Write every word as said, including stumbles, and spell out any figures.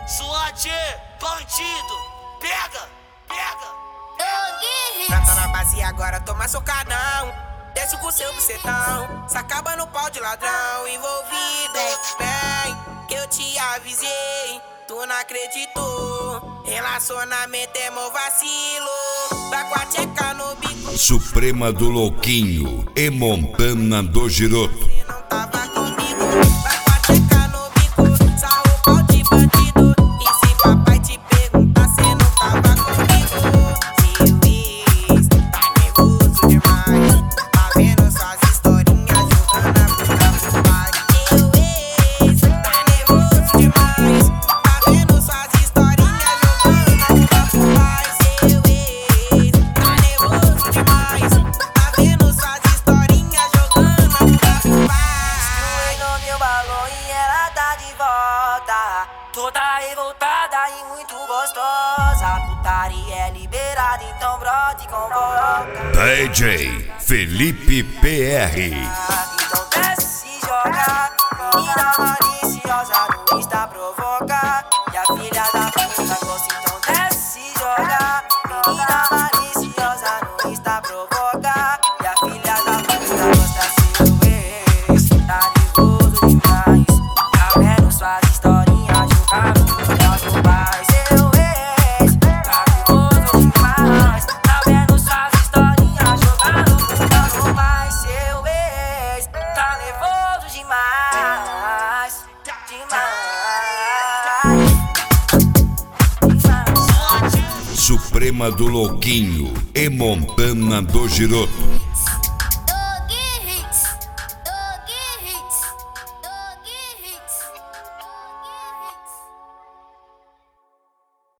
SWAT, bandido, pega, pega. Trata na base e agora toma socadão. Desce com seu bucetão, se acaba no pau de ladrão. Envolvido, bem, que eu te avisei, tu não acreditou. Relacionamento é mó vacilo, vai com a tcheca no bico. Suprema do Louquinho e Montana do Giroto. Você não tava comigo, vai com a tcheca no bico. Sarro pau de bandido, e se papai te perguntar, cê não tava comigo. Seu ex, tá nervoso demais, tá vendo suas historinhas jogando a bunda pro pai. Seu ex, tá nervoso demais, tá vendo suas historinhas jogando a bunda pro pai. Seu ex, tá nervoso demais, tá vendo suas historinhas jogando a bunda pro pai. No meu balão e ela tá de volta, toda revoltada e muito gostosa. Putaria é liberada, então brote com volta. D J Felipe P R. Então desce e joga, menina maliciosa no Insta provoca. E a filha da puta gosta, então desce e joga, menina maliciosa no Insta provoca. E a filha da puta gosta. Seu ex tá nervoso demais, tá vendo suas historinhas jogando no pai. Seu ex tá nervoso demais, tá vendo suas historinhas jogando no pai. Seu ex tá nervoso demais, demais, demais. Suprema do Louquinho e Montana do Giroto.